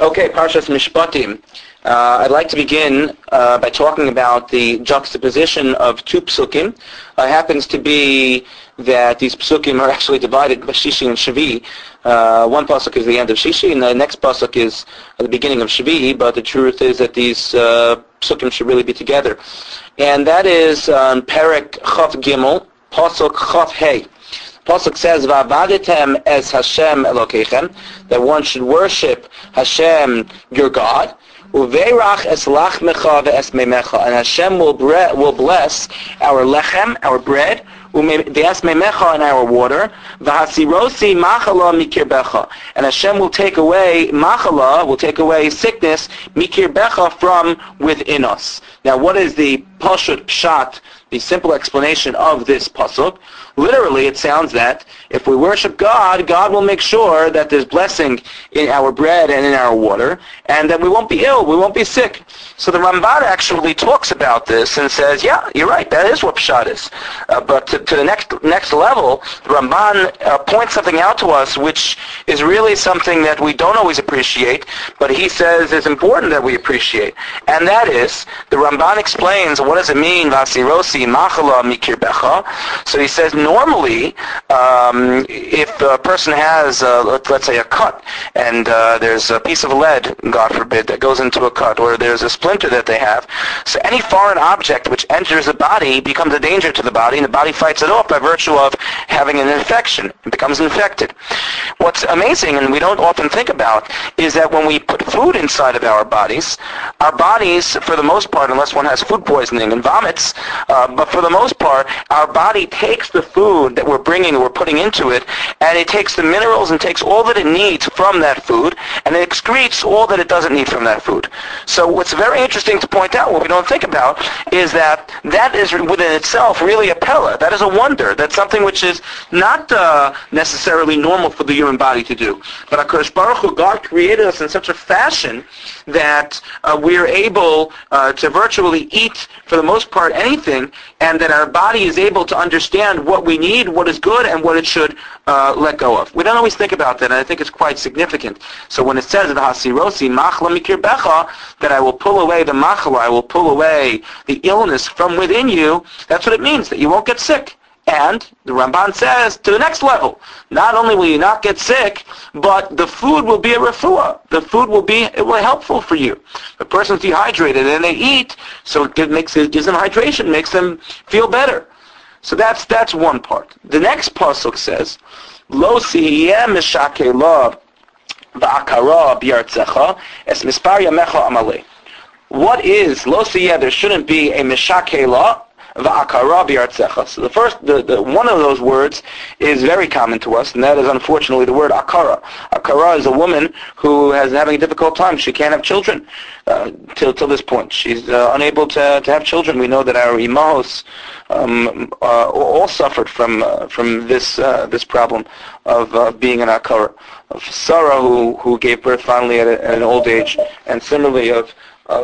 Okay, Parshas Mishpatim. I'd like to begin by talking about the juxtaposition of two psukim. It happens to be that these psukim are actually divided by Shishi and Shvi. One pasuk is the end of Shishi, and the next pasuk is the beginning of Shvi, but the truth is that these psukim should really be together. And that is Perek Chav Gimel, pasuk Chav Hey. Pasuk says, "Va'avadetem es Hashem Elokeichem," that one should worship Hashem, your God. Uveirach es lachmecha ve'es meimecha, and Hashem will bless our lechem, our bread, ve'es meimecha, and our water. V'hasirosi machala mikirbecha, and Hashem will take away machala, will take away sickness mikirbecha, from within us. Now, what is the pashut pshat? The simple explanation of this pasuk. Literally, it sounds that if we worship God, God will make sure that there's blessing in our bread and in our water, and that we won't be ill, we won't be sick. So the Ramban actually talks about this and says, yeah, you're right, that is what Pshat is. But to the next level, the Ramban points something out to us which is really something that we don't always appreciate, but he says is important that we appreciate. And that is, the Ramban explains, what does it mean, Vasirosi machala mikirbecha? So he says, normally, if a person has, let's say, a cut, and there's a piece of lead, God forbid, that goes into a cut, or there's a splinter that they have, so any foreign object which enters the body becomes a danger to the body, and the body fights it off by virtue of having an infection. It becomes infected. What's amazing, and we don't often think about, is that when we put food inside of our bodies, for the most part, unless one has food poisoning and vomits, but for the most part, our body takes the food that we're putting into it, and it takes the minerals and takes all that it needs from that food, and it excretes all that it doesn't need from that food. So what's very interesting to point out, what we don't think about, is that is within itself really a pella. That is a wonder. That's something which is not necessarily normal for the human body to do. But HaKadosh Baruch Hu, God created us in such a fashion that we are able to virtually eat, for the most part, anything, and that our body is able to understand what we need, what is good, and what it should let go of. We don't always think about that, and I think it's quite significant. So when it says, "V'hasirosi machla mikirbecha," that I will pull away the machla, I will pull away the illness from within you, that's what it means, that you won't get sick. And the Ramban says, to the next level, not only will you not get sick, but the food will be a refuah. The food will be helpful for you. The person's dehydrated and they eat, so it gives them hydration, makes them feel better. So that's one part. The next pasuk says, "Lo siyeh mishakela va'akara b'yartzecha es mispar yamecha amalei." What is lo siyeh? There shouldn't be a mishakela va'akara b'yartzecha. So the one of those words is very common to us, and that is unfortunately the word akara. Akara is a woman who is having a difficult time. She can't have children till this point. She's unable to have children. We know that our imahos all suffered from this problem of being an akara. Of Sarah, who gave birth finally at an old age, and similarly of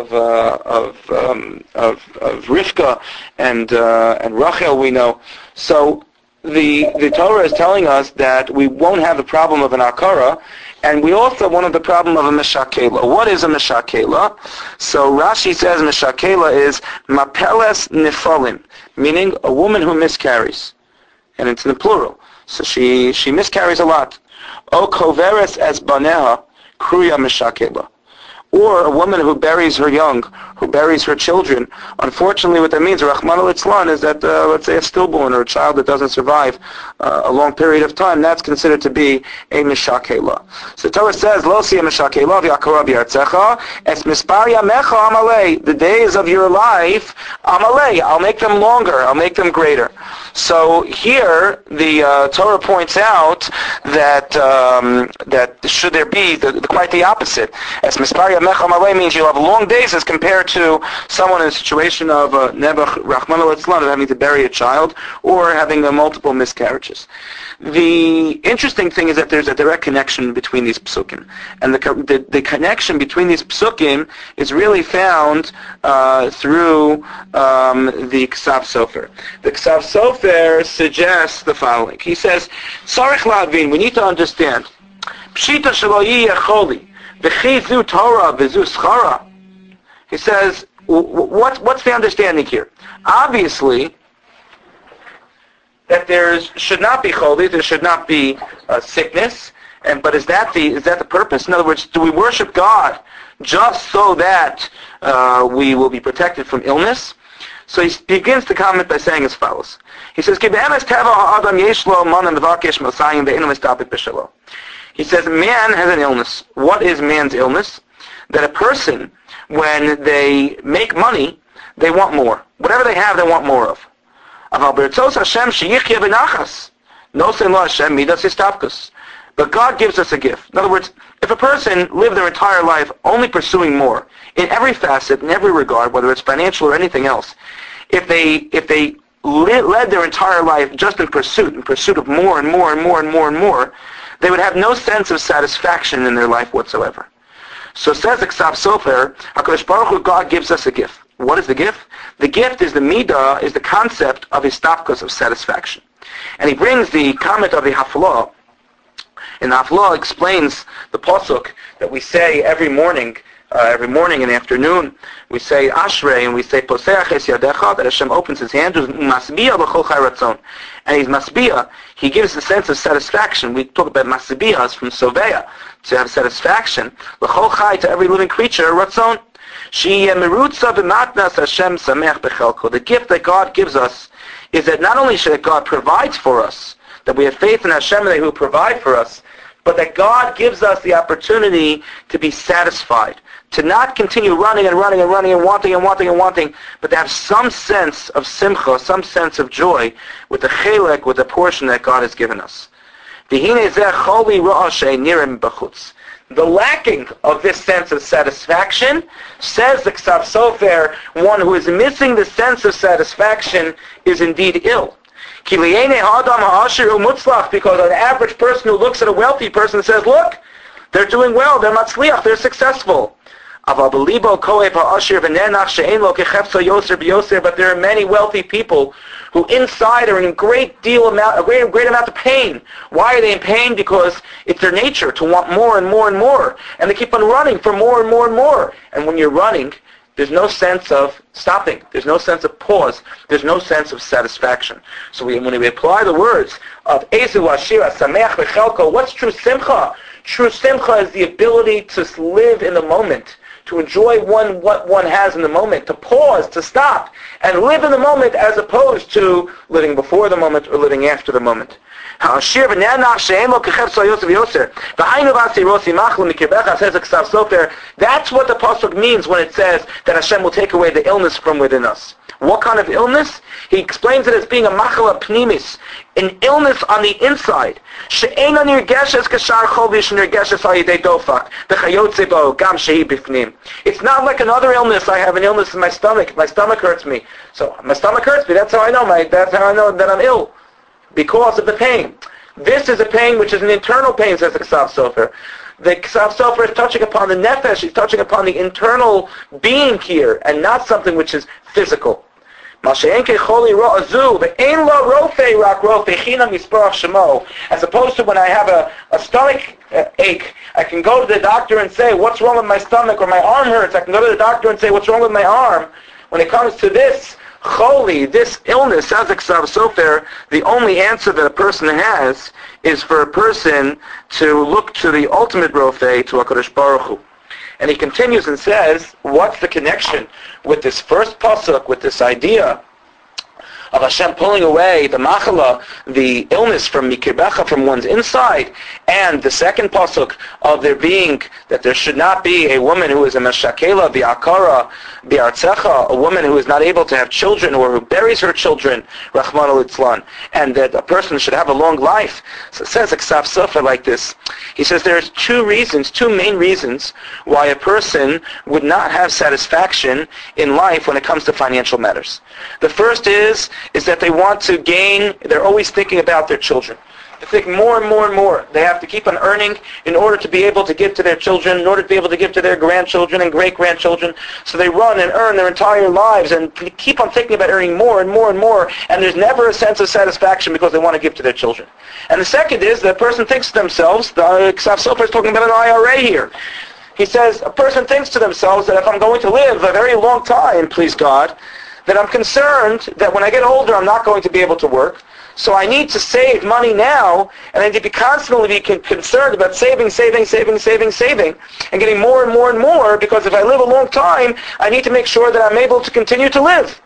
Rivka and Rachel, we know. So the Torah is telling us that we won't have the problem of an akara, and we also won't have the problem of a meshakela. What is a meshakela? So Rashi says meshakela is mapeles nifalim, meaning a woman who miscarries, and it's in the plural. So she miscarries a lot. O koveres es baneha kruya meshakela. Or a woman who buries her young, who buries her children. Unfortunately, what that means, Rahman al-Itzlan, is that, let's say, a stillborn or a child that doesn't survive a long period of time, that's considered to be a mishakela. So the Torah says, "Lo siya mishakela v'yakara b'yartzecha es mispar yamecha amalei." The days of your life, amalei, I'll make them longer, I'll make them greater. So here, the Torah points out that should there be quite the opposite. As mispar yamecha amalei means you'll have long days as compared to someone in a situation of Nebuch Rahman al-Itzlan, of having to bury a child or having multiple miscarriages. The interesting thing is that there's a direct connection between these psukim, and the connection between these psukim is really found through the Ksav Sofer. The Ksav Sofer suggests the following. He says, "Sarich la'avin," we need to understand, Pshita shelo yiyeh choli, V'chi zu Torah v'zu schara. He says, what's the understanding here? Obviously, that there should not be choli, there should not be sickness, but is that the purpose? In other words, do we worship God just so that we will be protected from illness? So he begins to comment by saying as follows. He says, He says, man has an illness. What is man's illness? That a person, when they make money, they want more. Whatever they have, they want more of. But God gives us a gift. In other words, if a person lived their entire life only pursuing more, in every facet, in every regard, whether it's financial or anything else, if they led their entire life just in pursuit of more and more and more and more and more, they would have no sense of satisfaction in their life whatsoever. So says the Ksav Sofer, HaKadosh Baruch Hu, God gives us a gift. What is the gift? The gift is the midah, is the concept of histapkus, of satisfaction. And he brings the comment of the Haflah. And the Haflah explains the pasuk that we say every morning and afternoon. We say Ashrei, and we say Poseach es yadecha, that Hashem opens His hand, masbiya l'chol chai ratzon. And He's masbiya. He gives a sense of satisfaction. We talk about masbiyas from Soveya, to have satisfaction. L'chol chai, to every living creature, ratzon. The gift that God gives us is that not only should God provides for us, that we have faith in Hashem and that He will provide for us, but that God gives us the opportunity to be satisfied, to not continue running and running and running and wanting and wanting and wanting, but to have some sense of simcha, some sense of joy with the chelek, with the portion that God has given us. The lacking of this sense of satisfaction, says the Ksav Sofer, one who is missing the sense of satisfaction is indeed ill. Because an average person who looks at a wealthy person says, look, they're doing well, they're matzliach, they're successful. But there are many wealthy people who inside are in a great amount of pain. Why are they in pain? Because it's their nature to want more and more and more. And they keep on running for more and more and more. And when you're running, there's no sense of stopping. There's no sense of pause. There's no sense of satisfaction. So when we apply the words of Ezu Ashira Sameach Bechelko, what's true simcha? True simcha is the ability to live in the moment, to enjoy what one has in the moment, to pause, to stop, and live in the moment as opposed to living before the moment or living after the moment. That's what the pasuk means when it says that Hashem will take away the illness from within us. What kind of illness? He explains it as being a machala pnimis, an illness on the inside. It's not like another illness. I have an illness in my stomach. My stomach hurts me. So my stomach hurts me. That's how I know that I'm ill, because of the pain. This is a pain which is an internal pain, says the Ksav Sofer. The Ksav Sofer is touching upon the nefesh. He's touching upon the internal being here, and not something which is physical. As opposed to when I have a stomach ache, I can go to the doctor and say, what's wrong with my stomach? Or my arm hurts, I can go to the doctor and say, what's wrong with my arm? When it comes to this choli, this illness, says the Ksav Sofer, the only answer that a person has is for a person to look to the ultimate rofei, to HaKadosh Baruch Hu. And he continues and says, what's the connection with this first pasuk, with this idea of Hashem pulling away the machala, the illness from mikirbecha, from one's inside, and the second pasuk of there being, that there should not be a woman who is a meshakela, bi'akara, bi'artzecha, a woman who is not able to have children, or who buries her children, Rahman al-Itzlan, and that a person should have a long life. So it says a Ksav Sofer like this. He says there's two main reasons why a person would not have satisfaction in life when it comes to financial matters. The first is that they want to gain, they're always thinking about their children. They think more and more and more. They have to keep on earning in order to be able to give to their children, in order to be able to give to their grandchildren and great-grandchildren. So they run and earn their entire lives and keep on thinking about earning more and more and more, and there's never a sense of satisfaction because they want to give to their children. And the second is that a person thinks to themselves, the Ksav Sofer is talking about an IRA here. He says, a person thinks to themselves that if I'm going to live a very long time, please God, that I'm concerned that when I get older I'm not going to be able to work. So I need to save money now, and I need to constantly be concerned about saving, and getting more and more and more, because if I live a long time, I need to make sure that I'm able to continue to live.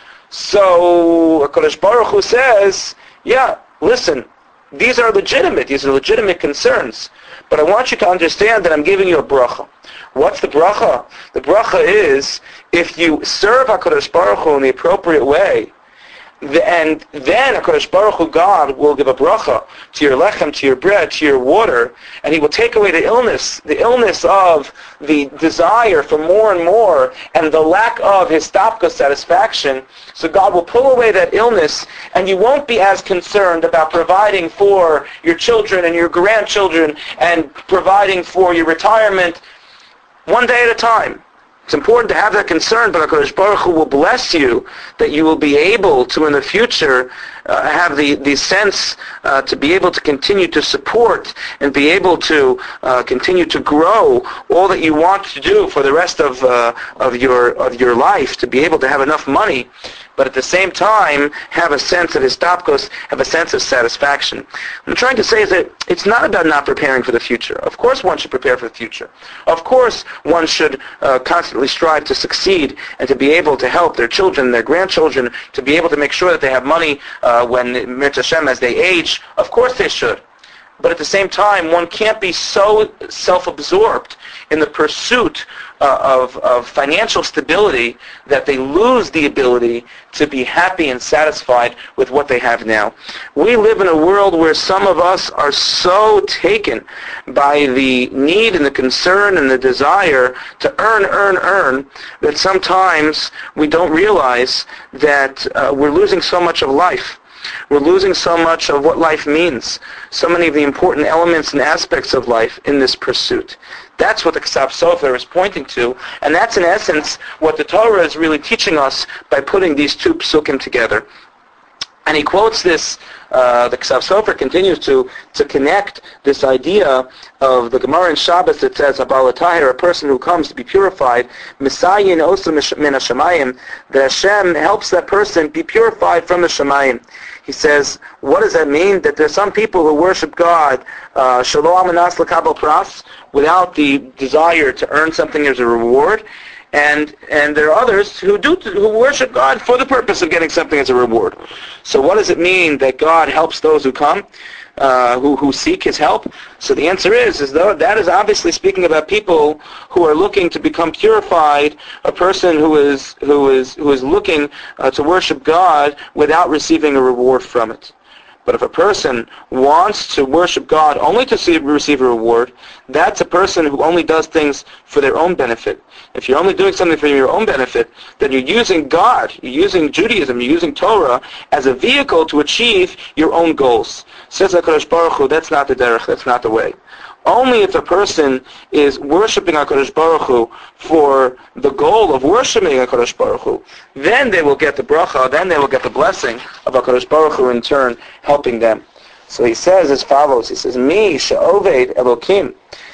So HaKadosh Baruch Hu says, yeah, listen, these are legitimate concerns. But I want you to understand that I'm giving you a bracha. What's the bracha? The bracha is, if you serve HaKadosh Baruch Hu in the appropriate way, and then HaKadosh Baruch Hu, God, will give a bracha to your lechem, to your bread, to your water, and He will take away the illness of the desire for more and more, and the lack of histapka, satisfaction. So God will pull away that illness, and you won't be as concerned about providing for your children and your grandchildren, and providing for your retirement one day at a time. It's important to have that concern, but HaKadosh Baruch Hu will bless you that you will be able to, in the future, have the sense to be able to continue to support and be able to continue to grow all that you want to do for the rest of your life, to be able to have enough money, but at the same time have a sense of histapkos, have a sense of satisfaction. What I'm trying to say is that it's not about not preparing for the future. Of course one should prepare for the future. Of course one should constantly strive to succeed and to be able to help their children, their grandchildren, to be able to make sure that they have money when Mirz Hashem, as they age. Of course they should. But at the same time, one can't be so self-absorbed in the pursuit of financial stability that they lose the ability to be happy and satisfied with what they have now. We live in a world where some of us are so taken by the need and the concern and the desire to earn, that sometimes we don't realize that we're losing so much of life. We're losing so much of what life means, so many of the important elements and aspects of life in this pursuit. That's what the Ksaf Sofer is pointing to, and that's in essence what the Torah is really teaching us by putting these two psukim together. And he quotes this, the Ksaf Sofer continues to connect this idea of the Gemara in Shabbos that says, Abal Tahir, a person who comes to be purified, Misayin Osa Min HaShamayim, that Hashem helps that person be purified from the Shamayim. He says, what does that mean? That there's some people who worship God, Shelo Amanas L'Kabel Pras, without the desire to earn something as a reward. And there are others who worship God for the purpose of getting something as a reward. So what does it mean that God helps those who come, who seek His help? So the answer is though that is obviously speaking about people who are looking to become purified, a person who is looking to worship God without receiving a reward from it. But if a person wants to worship God only to receive a reward, that's a person who only does things for their own benefit. If you're only doing something for your own benefit, then you're using God, you're using Judaism, you're using Torah as a vehicle to achieve your own goals. Says HaKadosh Baruch Hu, that's not the derech, that's not the way. Only if a person is worshiping HaKadosh Baruch Hu for the goal of worshiping HaKadosh Baruch Hu, then they will get the bracha, then they will get the blessing of HaKadosh Baruch Hu in turn helping them. So he says as follows, he says, Mi she'oved Elokim,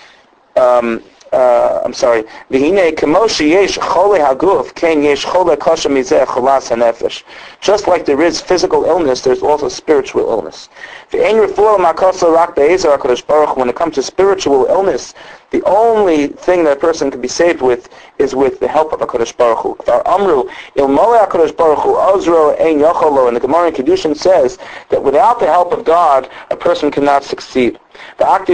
V'hinei kamo sheyesh chole haguf, ken yesh chole kasha mizeh cholas hanefesh. Just like there is physical illness, there's also spiritual illness. V'ein refuah ma'kosel rak be'ezer HaKadosh Baruch Hu. When it comes to spiritual illness, the only thing that a person can be saved with is with the help of HaKadosh Baruch Hu. Amru, ilmole HaKadosh Baruch Hu, ozro ein yocholo, and the Gemara in Kedushin says that without the help of God, a person cannot succeed. That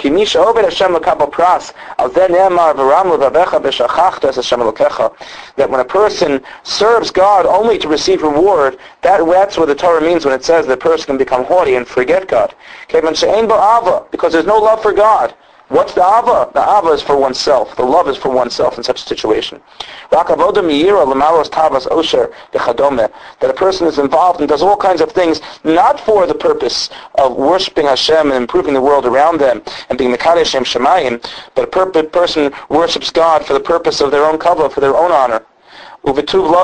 when a person serves God only to receive reward, that's what the Torah means when it says that a person can become haughty and forget God. Because there's no love for God. What's the ava? The ava is for oneself. The love is for oneself in such a situation. That a person is involved and does all kinds of things, not for the purpose of worshiping Hashem and improving the world around them and being Mekadesh Shem Shemayim, but a person worships God for the purpose of their own kavod, for their own honor. And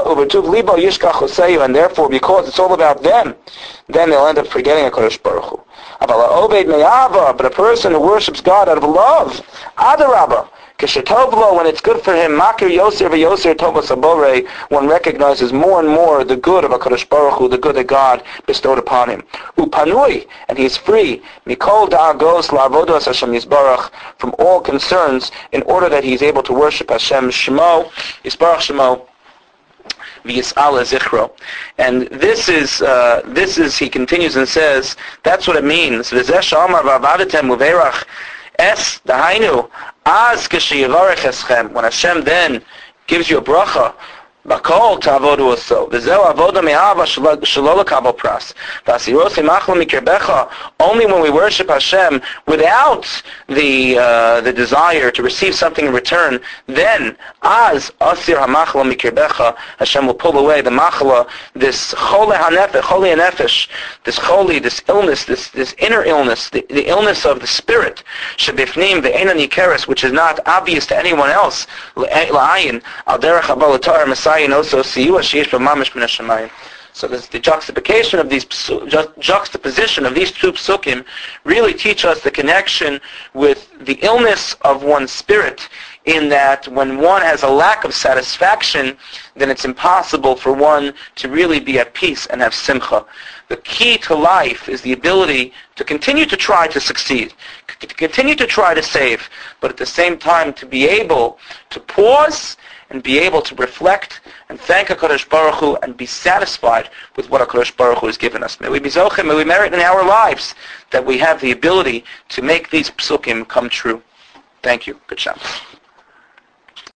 therefore, because it's all about them, then they'll end up forgetting HaKadosh Baruch Hu. But a person who worships God out of love, Adarabah, Keshetovlo, when it's good for him, Makir Yoser v'Yoser Tovos Abore, one recognizes more and more the good of HaKadosh Baruch Hu, the good that God bestowed upon him. Upanui, and he is free, Mikol Da'agos La'avodos Hashem Yisbarach, from all concerns, in order that he is able to worship Hashem Shemo, Yisbarach Shemo, v'yis'ala zichro. And this is, he continues and says, that's what it means. V'zeh sh'amar v'avadetem u'veirach es dahainu az k'sheyivarech eschem. When Hashem then gives you a bracha, Bakol ta'avodu oso. V'zeu avoda me'ava shelo l'kabel pras. V'asiros imachlo mikirbecha. Only when we worship Hashem without the desire to receive something in return, then az asir hamachlo mikirbecha. Hashem will pull away the machla, this chole hanefesh, this illness, this inner illness, the illness of the spirit, shebifnim ve'enan yikeres, which is not obvious to anyone else. La'ayin al derech habalatar Messiah. So the juxtaposition of these two psukim really teach us the connection with the illness of one's spirit, in that when one has a lack of satisfaction, then it's impossible for one to really be at peace and have simcha. The key to life is the ability to continue to try to succeed, to continue to try to save, but at the same time to be able to pause and be able to reflect and thank HaKadosh Baruch Hu and be satisfied with what HaKadosh Baruch Hu has given us. May we be zochim, may we merit in our lives that we have the ability to make these psukim come true. Thank you. Good Shabbos.